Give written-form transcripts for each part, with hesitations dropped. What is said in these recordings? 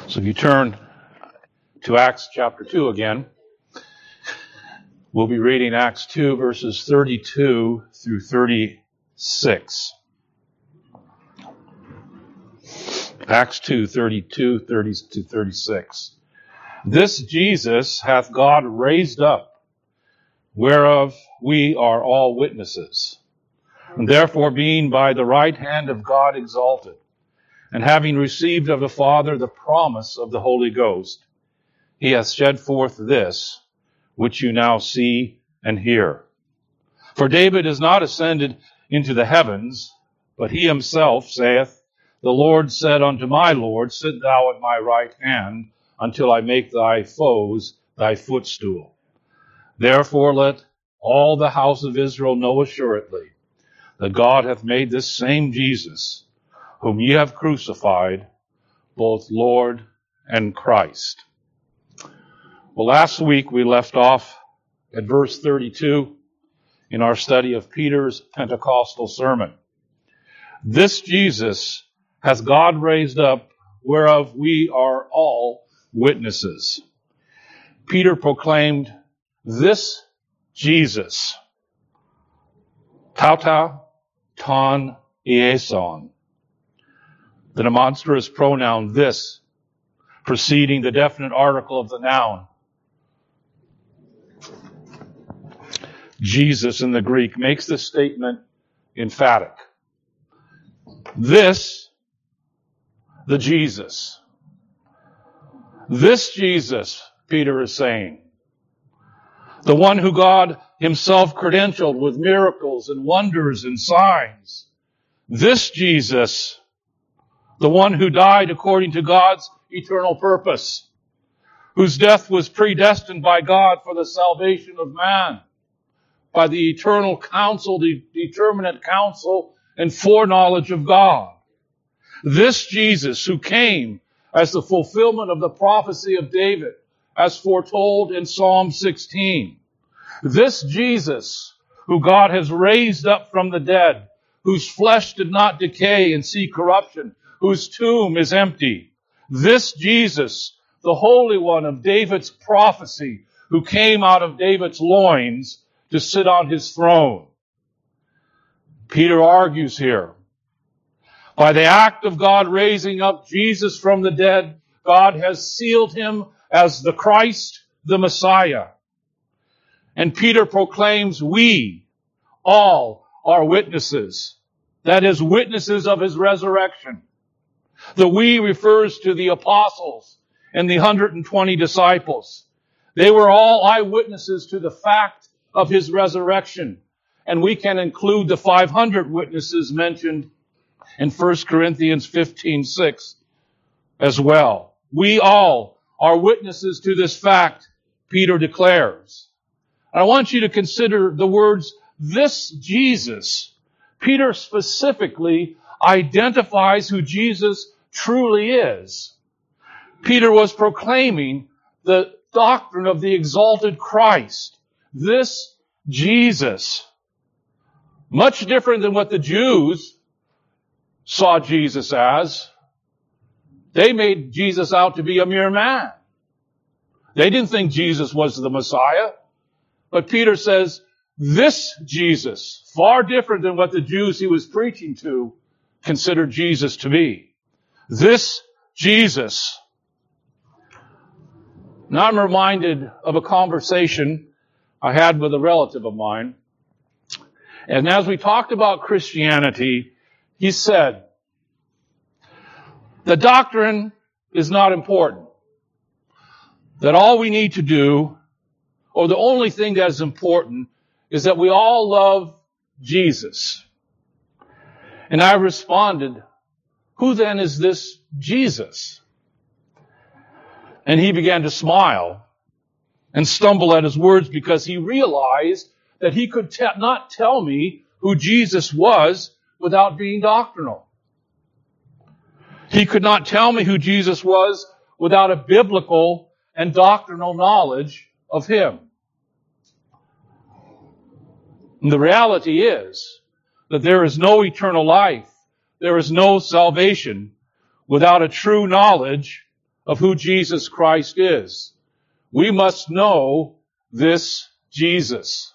So if you turn to Acts chapter 2 again, we'll be reading Acts 2 verses 32 through 36. Acts 2, 32, 30 to 36. This Jesus hath God raised up, whereof we are all witnesses. And therefore being by the right hand of God exalted, and having received of the Father the promise of the Holy Ghost, he hath shed forth this, which you now see and hear. For David is not ascended into the heavens, but he himself saith, The Lord said unto my Lord, Sit thou at my right hand, until I make thy foes thy footstool. Therefore let all the house of Israel know assuredly, that God hath made this same Jesus, whom ye have crucified, both Lord and Christ. Well, last week we left off at verse 32 in our study of Peter's Pentecostal sermon. This Jesus hath God raised up, whereof we are all witnesses. Peter proclaimed, this Jesus, tauta ton ieson, the demonstrative pronoun this, preceding the definite article of the noun. Jesus in the Greek makes this statement emphatic. This, the Jesus. This Jesus, Peter is saying. The one who God himself credentialed with miracles and wonders and signs. This Jesus, the one who died according to God's eternal purpose, whose death was predestined by God for the salvation of man, by the eternal counsel, the determinate counsel and foreknowledge of God. This Jesus who came as the fulfillment of the prophecy of David, as foretold in Psalm 16. This Jesus who God has raised up from the dead, whose flesh did not decay and see corruption, whose tomb is empty. This Jesus, the Holy One of David's prophecy, who came out of David's loins to sit on his throne. Peter argues here. By the act of God raising up Jesus from the dead, God has sealed him as the Christ, the Messiah. And Peter proclaims, we all are witnesses. That is, witnesses of his resurrection. The we refers to the apostles and the 120 disciples. They were all eyewitnesses to the fact of his resurrection. And we can include the 500 witnesses mentioned in 1 Corinthians 15:6 as well. We all are witnesses to this fact, Peter declares. And I want you to consider the words, this Jesus. Peter specifically identifies who Jesus truly is. Peter was proclaiming the doctrine of the exalted Christ. This Jesus. Much different than what the Jews saw Jesus as. They made Jesus out to be a mere man. They didn't think Jesus was the Messiah. But Peter says, this Jesus, far different than what the Jews he was preaching to considered Jesus to be. This Jesus. Now I'm reminded of a conversation I had with a relative of mine. And as we talked about Christianity, he said, the doctrine is not important. That all we need to do, or the only thing that is important, is that we all love Jesus. And I responded, who then is this Jesus? And he began to smile and stumble at his words because he realized that he could not tell me who Jesus was without being doctrinal. He could not tell me who Jesus was without a biblical and doctrinal knowledge of him. And the reality is that there is no eternal life, there is no salvation without a true knowledge of who Jesus Christ is. We must know this Jesus.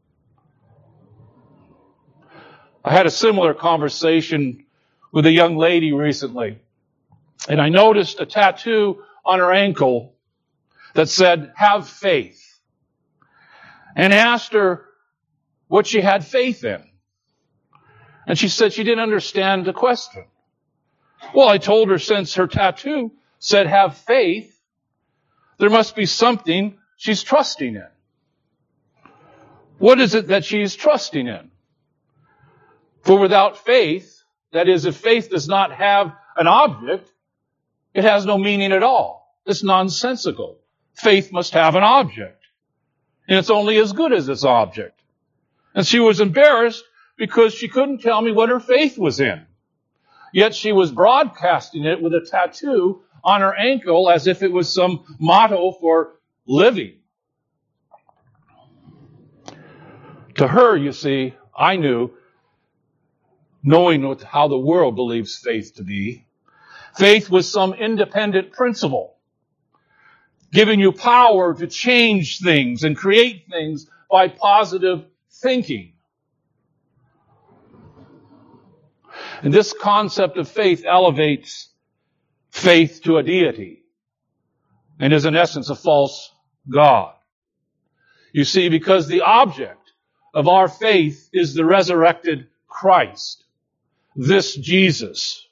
I had a similar conversation with a young lady recently, and I noticed a tattoo on her ankle that said, "Have faith," and asked her what she had faith in. And she said she didn't understand the question. Well, I told her since her tattoo said, "Have faith," there must be something she's trusting in. What is it that she's trusting in? For without faith, that is, if faith does not have an object, it has no meaning at all. It's nonsensical. Faith must have an object. And it's only as good as its object. And she was embarrassed because she couldn't tell me what her faith was in. Yet she was broadcasting it with a tattoo on her ankle as if it was some motto for living. To her, you see, I knew, knowing how the world believes faith to be, faith was some independent principle, giving you power to change things and create things by positive thinking. And this concept of faith elevates faith to a deity and is in essence a false god. You see, because the object of our faith is the resurrected Christ, this Jesus.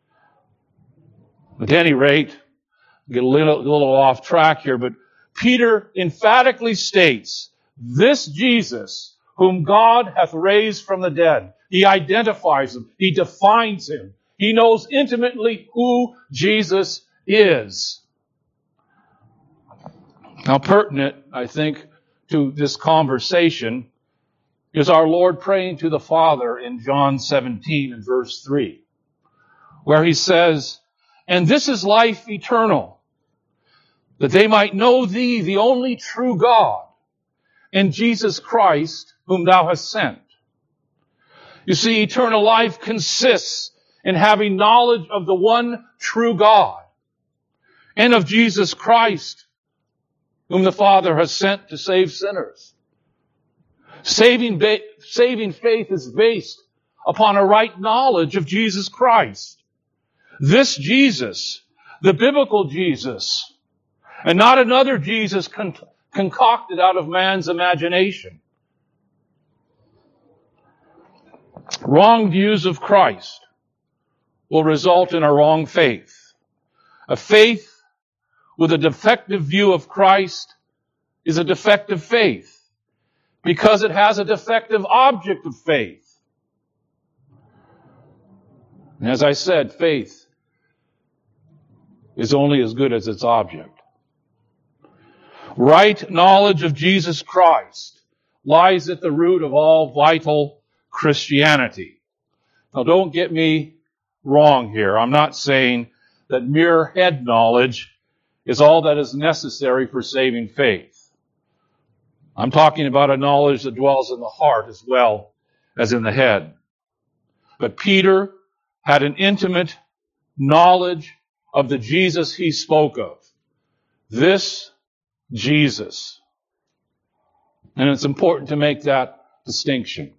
At any rate, get a little off track here, but Peter emphatically states, this Jesus whom God hath raised from the dead. He identifies him. He defines him. He knows intimately who Jesus is. Now, pertinent, I think, to this conversation is our Lord praying to the Father in John 17 and verse 3, where he says, "And this is life eternal, that they might know thee, the only true God, and Jesus Christ, whom thou hast sent." You see, eternal life consists in having knowledge of the one true God and of Jesus Christ, whom the Father has sent to save sinners. Saving faith is based upon a right knowledge of Jesus Christ. This Jesus, the biblical Jesus, and not another Jesus concocted out of man's imagination. Wrong views of Christ will result in a wrong faith. A faith with a defective view of Christ is a defective faith because it has a defective object of faith. And as I said, faith is only as good as its object. Right knowledge of Jesus Christ lies at the root of all vital Christianity. Now, don't get me wrong here. I'm not saying that mere head knowledge is all that is necessary for saving faith. I'm talking about a knowledge that dwells in the heart as well as in the head. But Peter had an intimate knowledge of the Jesus he spoke of. This Jesus. And it's important to make that distinction.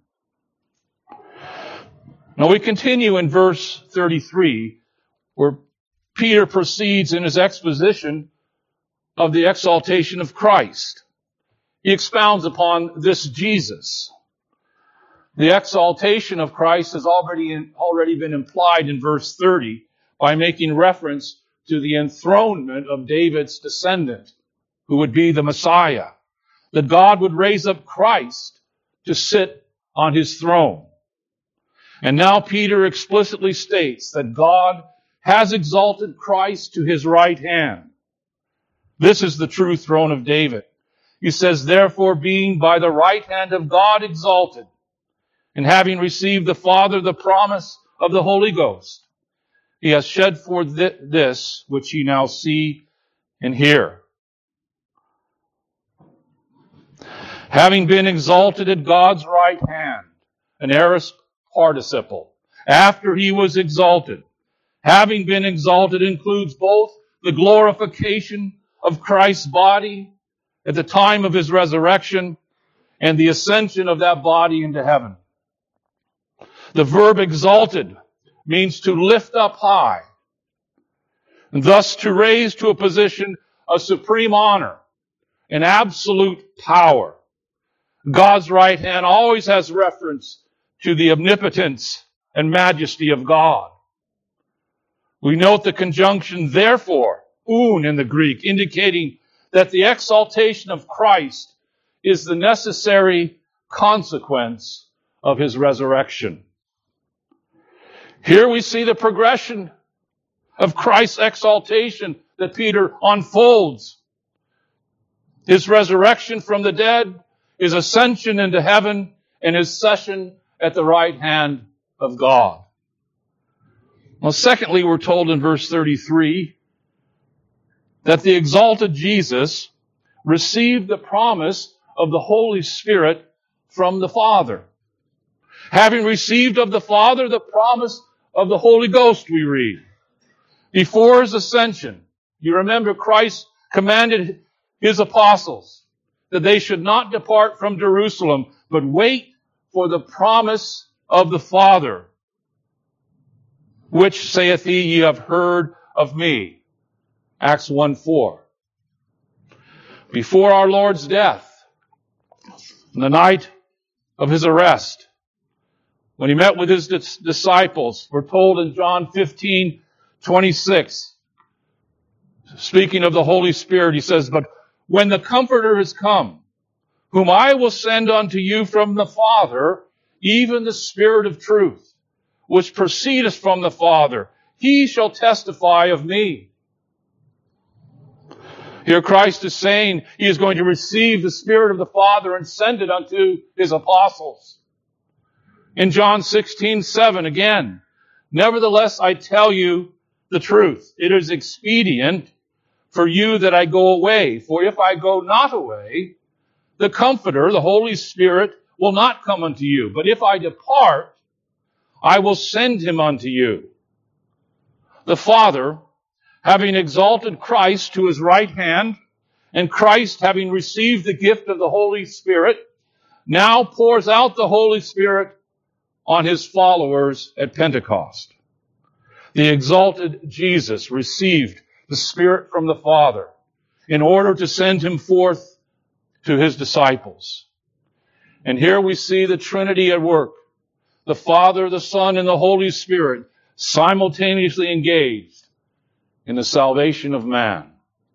Now we continue in verse 33, where Peter proceeds in his exposition of the exaltation of Christ. He expounds upon this Jesus. The exaltation of Christ has already been implied in verse 30 by making reference to the enthronement of David's descendant, who would be the Messiah. That God would raise up Christ to sit on his throne. And now Peter explicitly states that God has exalted Christ to his right hand. This is the true throne of David. He says, "Therefore, being by the right hand of God exalted, and having received the Father the promise of the Holy Ghost, he has shed forth this which ye now see and hear." Having been exalted at God's right hand, an aorist participle, after he was exalted. Having been exalted includes both the glorification of Christ's body at the time of his resurrection and the ascension of that body into heaven. The verb exalted means to lift up high, and thus to raise to a position of supreme honor and absolute power. God's right hand always has reference to the omnipotence and majesty of God. We note the conjunction therefore, un in the Greek, indicating that the exaltation of Christ is the necessary consequence of his resurrection. Here we see the progression of Christ's exaltation that Peter unfolds. His resurrection from the dead, his ascension into heaven, and his session at the right hand of God. Well, secondly, we're told in verse 33 that the exalted Jesus received the promise of the Holy Spirit from the Father. Having received of the Father the promise of the Holy Ghost, we read. Before his ascension, you remember Christ commanded his apostles that they should not depart from Jerusalem, but wait for the promise of the Father, which saith he, ye have heard of me. Acts 1:4. Before our Lord's death, on the night of his arrest, when he met with his disciples, we're told in John 15:26, speaking of the Holy Spirit, he says, but when the Comforter is come, whom I will send unto you from the Father, even the Spirit of truth, which proceedeth from the Father, he shall testify of me. Here Christ is saying he is going to receive the Spirit of the Father and send it unto his apostles. In John 16:7 again, nevertheless I tell you the truth. It is expedient for you that I go away. For if I go not away, the Comforter, the Holy Spirit, will not come unto you. But if I depart, I will send him unto you. The Father, having exalted Christ to his right hand, and Christ having received the gift of the Holy Spirit, now pours out the Holy Spirit on his followers at Pentecost. The exalted Jesus received the Spirit from the Father in order to send him forth to his disciples. And here we see the Trinity at work. The Father, the Son, and the Holy Spirit simultaneously engaged in the salvation of man.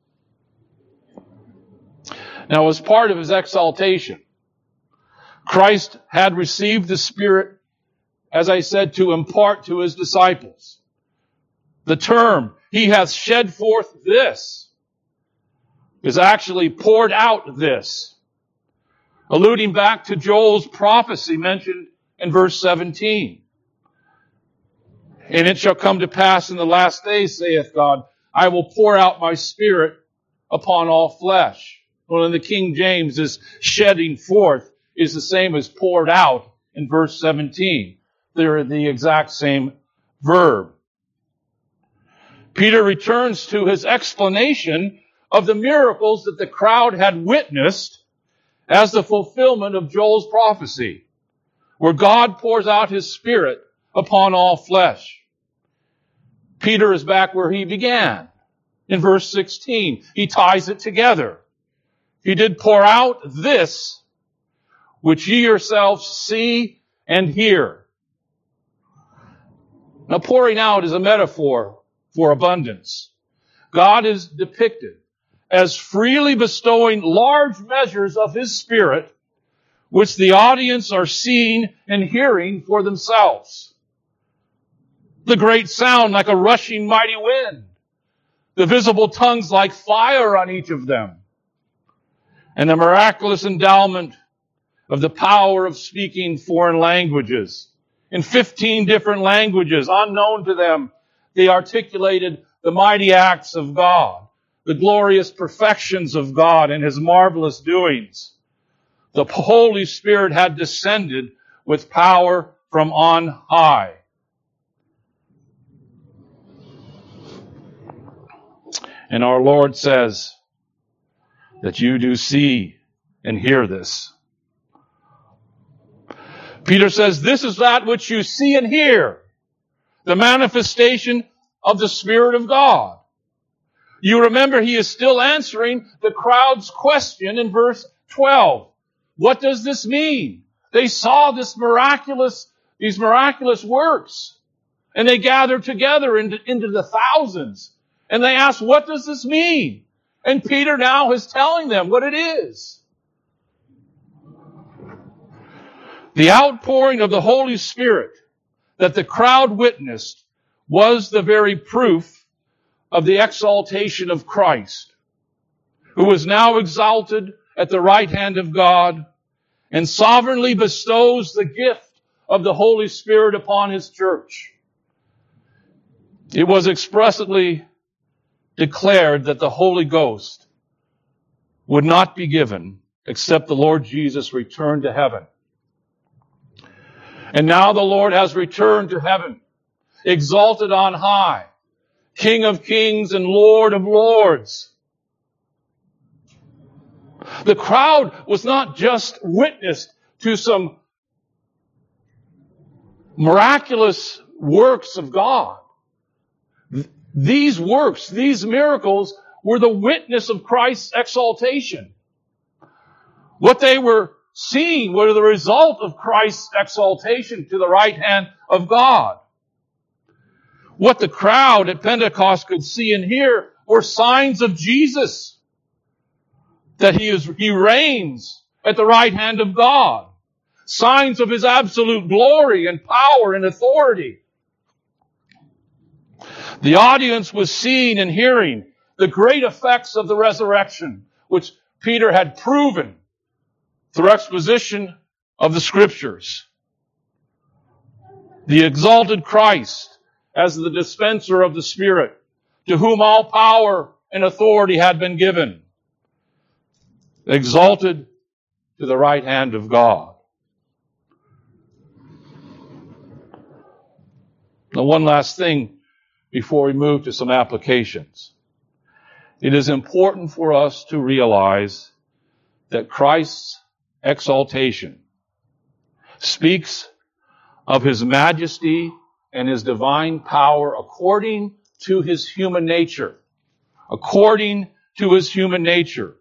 Now, as part of his exaltation, Christ had received the Spirit, as I said, to impart to his disciples. The term, he hath shed forth this, is actually poured out this, alluding back to Joel's prophecy mentioned in verse 17. And it shall come to pass in the last days, saith God, I will pour out my Spirit upon all flesh. Well, in the King James, this shedding forth is the same as poured out in verse 17. They're the exact same verb. Peter returns to his explanation of the miracles that the crowd had witnessed as the fulfillment of Joel's prophecy, where God pours out his Spirit upon all flesh. Peter is back where he began. In verse 16, he ties it together. He did pour out this, which ye yourselves see and hear. Now, pouring out is a metaphor for abundance. God is depicted as freely bestowing large measures of his Spirit, which the audience are seeing and hearing for themselves. The great sound like a rushing mighty wind, the visible tongues like fire on each of them, and the miraculous endowment of the power of speaking foreign languages. In 15 different languages, unknown to them, they articulated the mighty acts of God, the glorious perfections of God and his marvelous doings. The Holy Spirit had descended with power from on high. And our Lord says that you do see and hear this. Peter says, this is that which you see and hear, the manifestation of the Spirit of God. You remember he is still answering the crowd's question in verse 12. What does this mean? They saw these miraculous works, and they gathered together into the thousands. And they asked, what does this mean? And Peter now is telling them what it is. The outpouring of the Holy Spirit that the crowd witnessed was the very proof of the exaltation of Christ, who was now exalted at the right hand of God and sovereignly bestows the gift of the Holy Spirit upon His church. It was expressly declared that the Holy Ghost would not be given except the Lord Jesus returned to heaven. And now the Lord has returned to heaven, exalted on high, King of kings and Lord of lords. The crowd was not just witness to some miraculous works of God. These works, these miracles, were the witness of Christ's exaltation. What they were seeing were the result of Christ's exaltation to the right hand of God. What the crowd at Pentecost could see and hear were signs of Jesus, that He reigns at the right hand of God. Signs of His absolute glory and power and authority. The audience was seeing and hearing the great effects of the resurrection, which Peter had proven through exposition of the Scriptures. The exalted Christ as the dispenser of the Spirit, to whom all power and authority had been given. Exalted to the right hand of God. Now, one last thing before we move to some applications. It is important for us to realize that Christ's exaltation speaks of His majesty and His divine power according to His human nature. According to His human nature.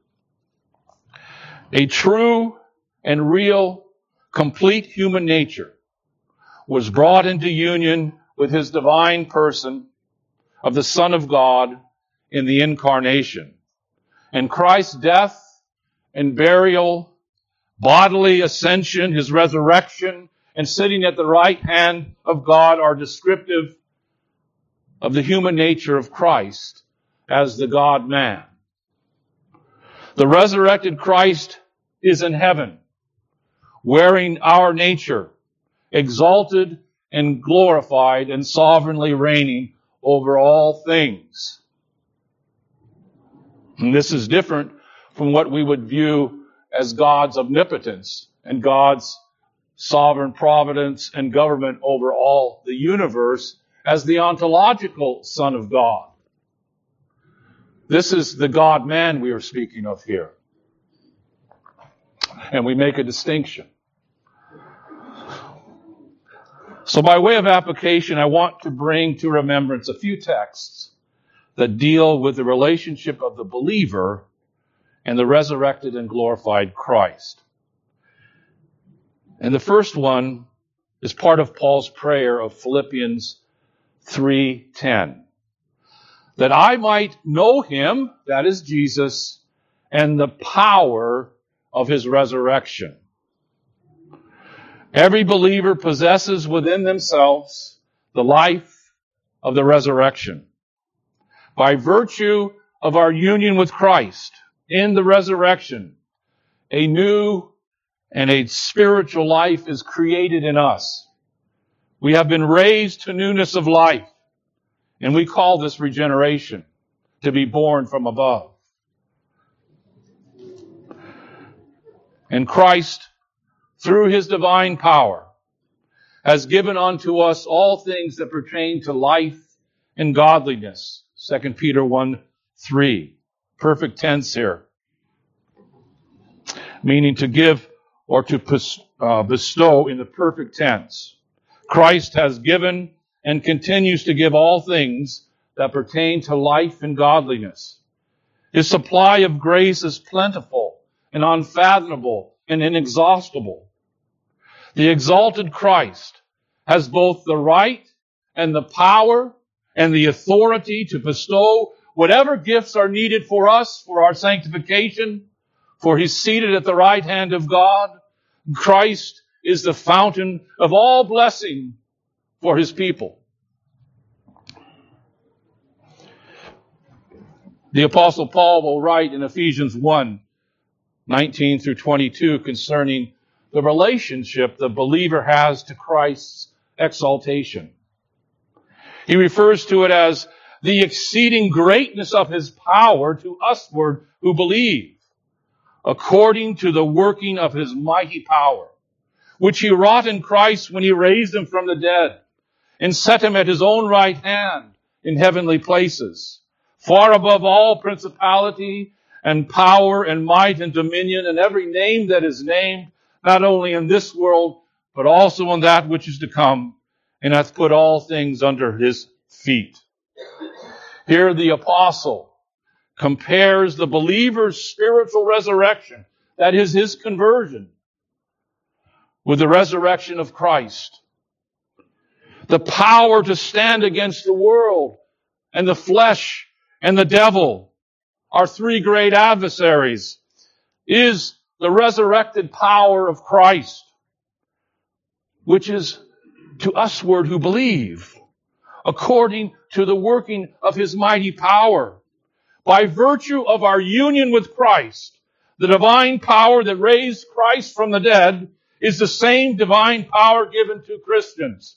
A true and real, complete human nature was brought into union with His divine person of the Son of God in the incarnation. And Christ's death and burial, bodily ascension, His resurrection, and sitting at the right hand of God are descriptive of the human nature of Christ as the God-man. The resurrected Christ is in heaven, wearing our nature, exalted and glorified and sovereignly reigning over all things. And this is different from what we would view as God's omnipotence and God's sovereign providence and government over all the universe as the ontological Son of God. This is the God-man we are speaking of here. And we make a distinction. So by way of application, I want to bring to remembrance a few texts that deal with the relationship of the believer and the resurrected and glorified Christ. And the first one is part of Paul's prayer of Philippians 3:10. That I might know Him, that is Jesus, and the power of His resurrection. Every believer possesses within themselves the life of the resurrection. By virtue of our union with Christ in the resurrection, a new and a spiritual life is created in us. We have been raised to newness of life, and we call this regeneration, to be born from above. And Christ, through His divine power, has given unto us all things that pertain to life and godliness. 2 Peter 1:3 3. Perfect tense here. Meaning to give or to bestow in the perfect tense. Christ has given and continues to give all things that pertain to life and godliness. His supply of grace is plentiful and unfathomable and inexhaustible. The exalted Christ has both the right and the power and the authority to bestow whatever gifts are needed for us, for our sanctification, for He's seated at the right hand of God. Christ is the fountain of all blessing for His people. The Apostle Paul will write in Ephesians 1:19 through 22 concerning the relationship the believer has to Christ's exaltation. He refers to it as the exceeding greatness of His power to usward who believe, according to the working of His mighty power, which He wrought in Christ when He raised Him from the dead and set Him at His own right hand in heavenly places, far above all principality and power and might and dominion and every name that is named, not only in this world, but also in that which is to come, and hath put all things under His feet. Here the apostle compares the believer's spiritual resurrection, that is his conversion, with the resurrection of Christ. The power to stand against the world and the flesh and the devil, our three great adversaries, is the resurrected power of Christ, which is to usward who believe, according to the working of His mighty power. By virtue of our union with Christ, the divine power that raised Christ from the dead is the same divine power given to Christians.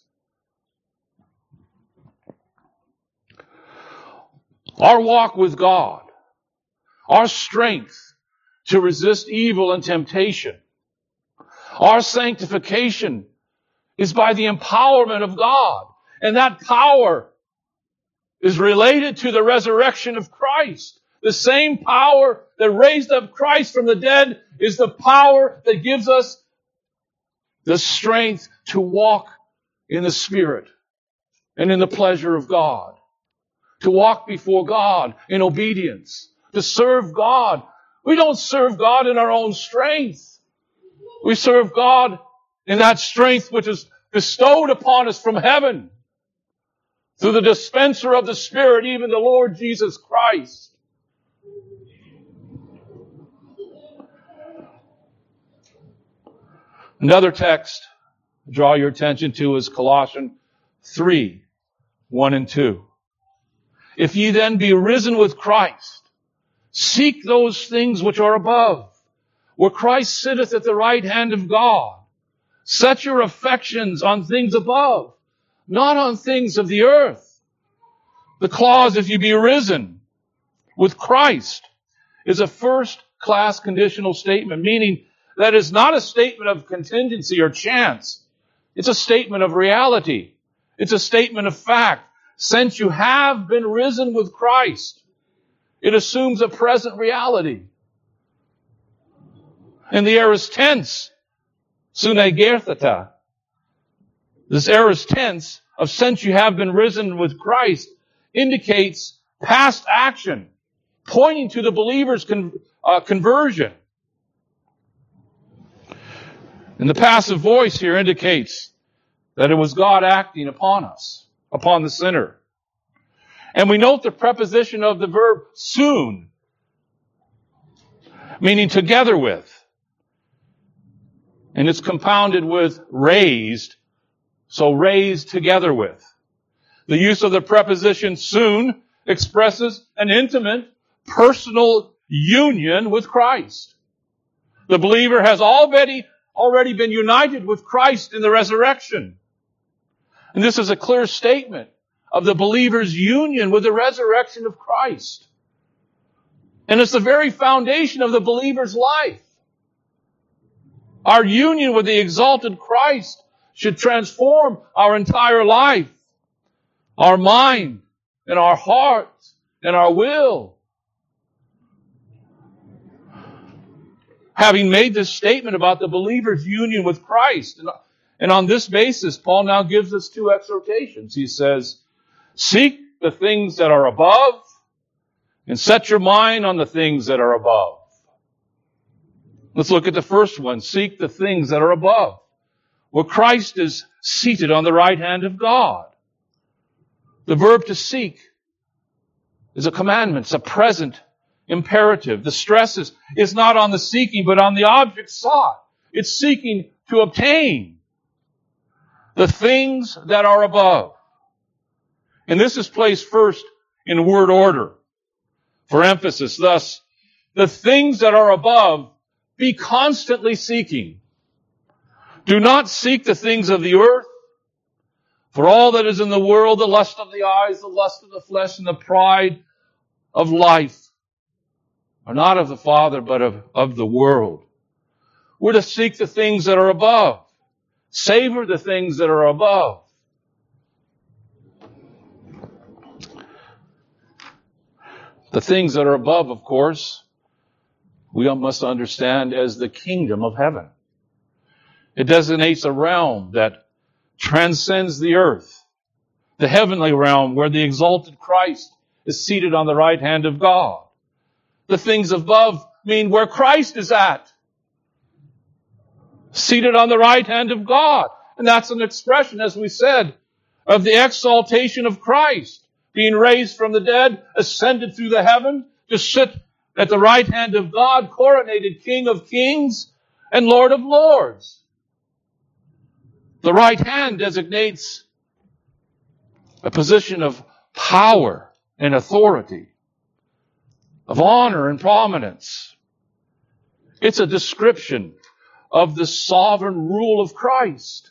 Our walk with God, our strength to resist evil and temptation, our sanctification is by the empowerment of God. And that power is related to the resurrection of Christ. The same power that raised up Christ from the dead is the power that gives us the strength to walk in the Spirit and in the pleasure of God, to walk before God in obedience, to serve God. We don't serve God in our own strength. We serve God in that strength which is bestowed upon us from heaven through the dispenser of the Spirit, even the Lord Jesus Christ. Another text to draw your attention to is Colossians 3:1 and 2. If ye then be risen with Christ, seek those things which are above, where Christ sitteth at the right hand of God. Set your affections on things above, not on things of the earth. The clause, if you be risen with Christ, is a first-class conditional statement, meaning that is not a statement of contingency or chance. It's a statement of reality. It's a statement of fact. Since you have been risen with Christ, it assumes a present reality. In the aorist tense, sune gerthata, this aorist tense of since you have been risen with Christ indicates past action, pointing to the believer's conversion. And the passive voice here indicates that it was God acting upon us, upon the sinner. And we note the preposition of the verb soon, meaning together with. And it's compounded with raised, so raised together with. The use of the preposition soon expresses an intimate, personal union with Christ. The believer has already been united with Christ in the resurrection. And this is a clear statement of the believer's union with the resurrection of Christ. And it's the very foundation of the believer's life. Our union with the exalted Christ should transform our entire life, our mind, and our heart, and our will, having made this statement about the believer's union with Christ. And on this basis, Paul now gives us two exhortations. He says, seek the things that are above and set your mind on the things that are above. Let's look at the first one. Seek the things that are above, where Christ is seated on the right hand of God. The verb to seek is a commandment. It's a present imperative. The stress is not on the seeking, but on the object sought. It's seeking to obtain the things that are above. And this is placed first in word order for emphasis. Thus, the things that are above, be constantly seeking. Do not seek the things of the earth, for all that is in the world, the lust of the eyes, the lust of the flesh, and the pride of life, are not of the Father, but of the world. We're to seek the things that are above. Savor the things that are above. The things that are above, of course, we must understand as the kingdom of heaven. It designates a realm that transcends the earth, the heavenly realm where the exalted Christ is seated on the right hand of God. The things above mean where Christ is at, seated on the right hand of God. And that's an expression, as we said, of the exaltation of Christ, being raised from the dead, ascended through the heaven to sit at the right hand of God, coronated King of kings and Lord of lords. The right hand designates a position of power and authority, of honor and prominence. It's a description of the sovereign rule of Christ.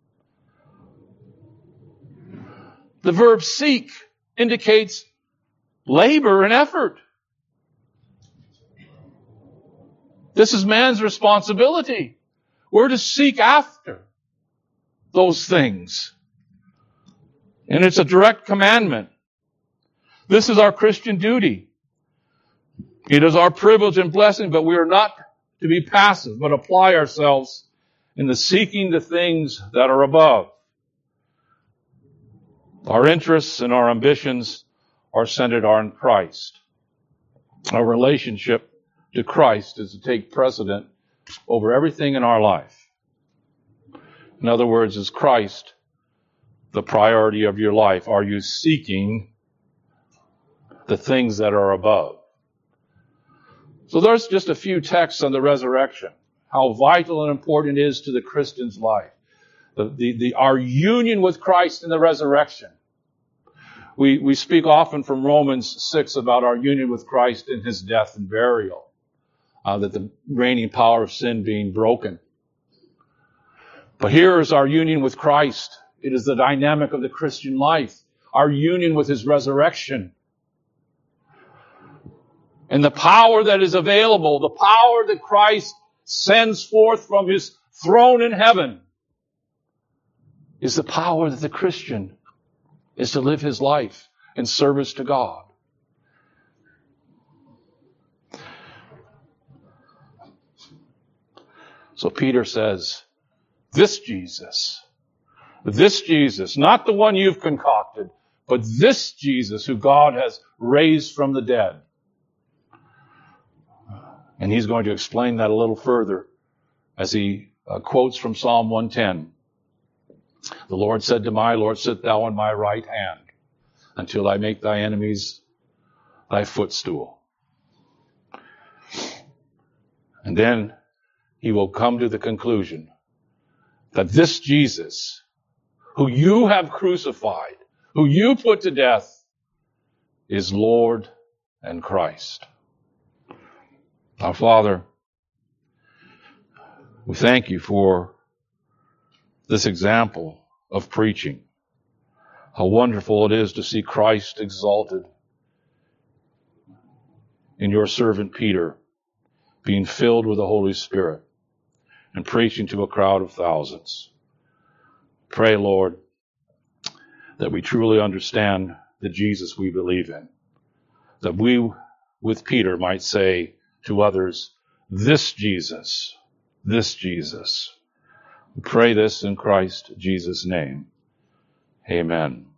The verb seek indicates labor and effort. This is man's responsibility. We're to seek after those things. And it's a direct commandment. This is our Christian duty. It is our privilege and blessing, but we are not to be passive, but apply ourselves in the seeking the things that are above. Our interests and our ambitions are centered on Christ. Our relationship to Christ is to take precedent over everything in our life. In other words, is Christ the priority of your life? Are you seeking the things that are above? So there's just a few texts on the resurrection, how vital and important it is to the Christian's life. Our union with Christ in the resurrection. We speak often from Romans 6 about our union with Christ in his death and burial, that the reigning power of sin being broken. But here is our union with Christ. It is the dynamic of the Christian life, our union with his resurrection. And the power that is available, the power that Christ sends forth from his throne in heaven, is the power that the Christian is to live his life in service to God. So Peter says, this Jesus, not the one you've concocted, but this Jesus who God has raised from the dead. And he's going to explain that a little further as he quotes from Psalm 110. The Lord said to my Lord, sit thou on my right hand until I make thy enemies thy footstool. And then he will come to the conclusion that this Jesus, who you have crucified, who you put to death, is Lord and Christ. Our Father, we thank you for this example of preaching. How wonderful it is to see Christ exalted in your servant Peter, being filled with the Holy Spirit and preaching to a crowd of thousands. Pray, Lord, that we truly understand the Jesus we believe in, that we, with Peter, might say to others, this Jesus. This Jesus. We pray this in Christ Jesus' name. Amen.